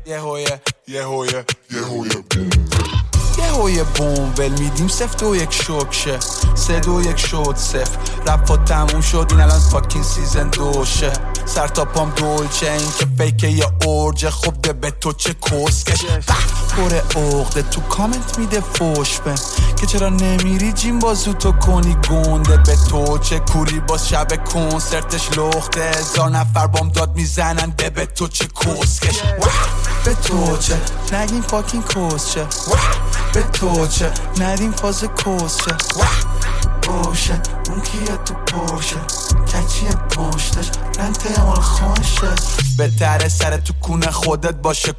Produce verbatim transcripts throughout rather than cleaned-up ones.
یه هویه یه هویه یه هویه بوم یه هویه بوم ول میدیم صفر دو یک شوکشه سه دو یک شد صفر رپا تموم شد این الان فاکین سیزن دوشه سر تا پام دولچه این که فیکه یه ارجه خب ده به تو چه کسکش پره اغده تو کامنت میده فوش بن که چرا نمیری جیم بازو تو کنی گنده به تو چه کوری باز شب کنسرتش لخته هزار نفر بام داد میزنن ده به تو چه کسکش به تو چه نگیم فاکین کسچه به تو چه ندیم فاز کسچه باشه اون کیه تو پرشه کچیه پشتش رنته مال خوشه بهتره سر تو کونه خودت باشه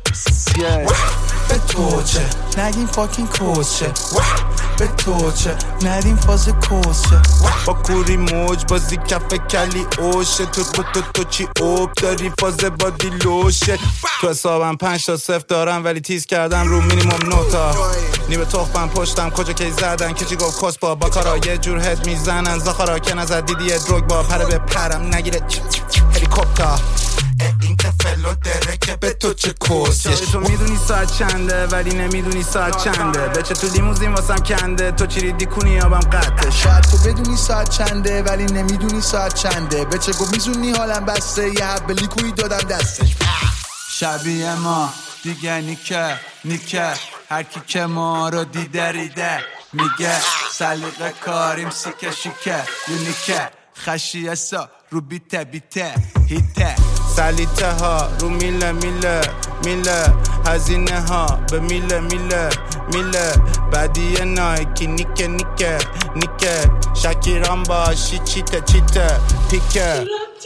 به تو چه نگیم فاکین کسچه به تو چه ندیم فاز کسچه با کوری موج بازی کف کلی اوشه تو تو تو تو چی اوب داری فاز بادی لوشه تو حسابم پنج تا صفر دارم ولی تیز کردم رو مینیمم نوتا نیمه تخمم پشتم کجا کی زدن کچی گفت کس با با کارا یه جور هد میزنن زخارا که نزد دیدی دروگ با پره به پرم نگیره هلیکوپتر این تفلو دره که به تو چه کسیش تو میدونی ساعت چنده ولی نمیدونی ساعت چنده بچه تو لیموزین واسم کنده تو چی ریدی کنی آبم قطعه شاید تو بدونی ساعت چنده ولی نمیدونی ساعت چنده بچه گو میزونی حالم بسته یه حب لیکوی دادم دستش شبیه ما دیگه نیکه نیکه هر کی که ما رو دیده ریده میگه سلیقه کاریم سیکه شیکه یونیکه خشیه سا رو بیته بیته هیته سلیته ها رو میله میله میله هزینه ها به میله میله میله بدیه نایکی نیکه نیکه نیکه شکیران باشی چیته چیته پیکه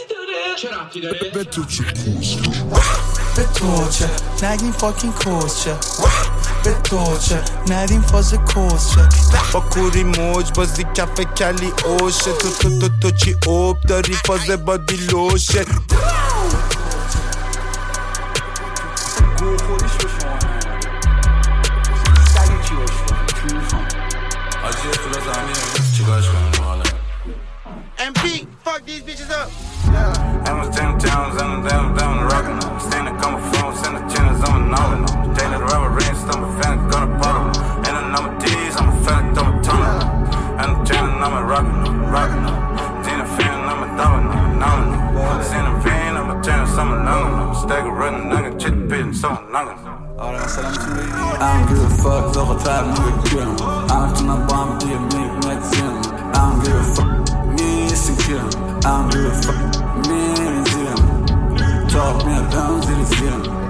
به تو چه به تو چه نگیم فاکین کسچه به تو چه ندیم فاز کسچه با کوری موج بازی کف کلی اوشه تو تو تو تو چی اوب داری فاز بادی لوشه گو خودش به شما سگه چی باش چون آجی فلاز همین چیکارش کنم حالا ام پی fuck these bitches up I'm a ten towns and them down rockin' them. Stand a couple phones and the channels I'm a novel. Taylor the rubber rings, I'm a fan, gonna bottle. And the number D's, I'm a fan, I'm a tunnel. And the channel, I'm a rockin' them, rockin' them. Tina fan, I'm a dollar, nominal. Seen a van, I'm a channel, I'm a nominal. Stagger running, nugget, chit pit, and some nugget. آره مثلا میتونی بگی I don't give a fuck زاقا تر میگم I میتونم با هم دیگه میگ مدزیم I don't give a fuck میسیم کم I don't give a fuck میرین زیم تاق میاد دم زیر زیم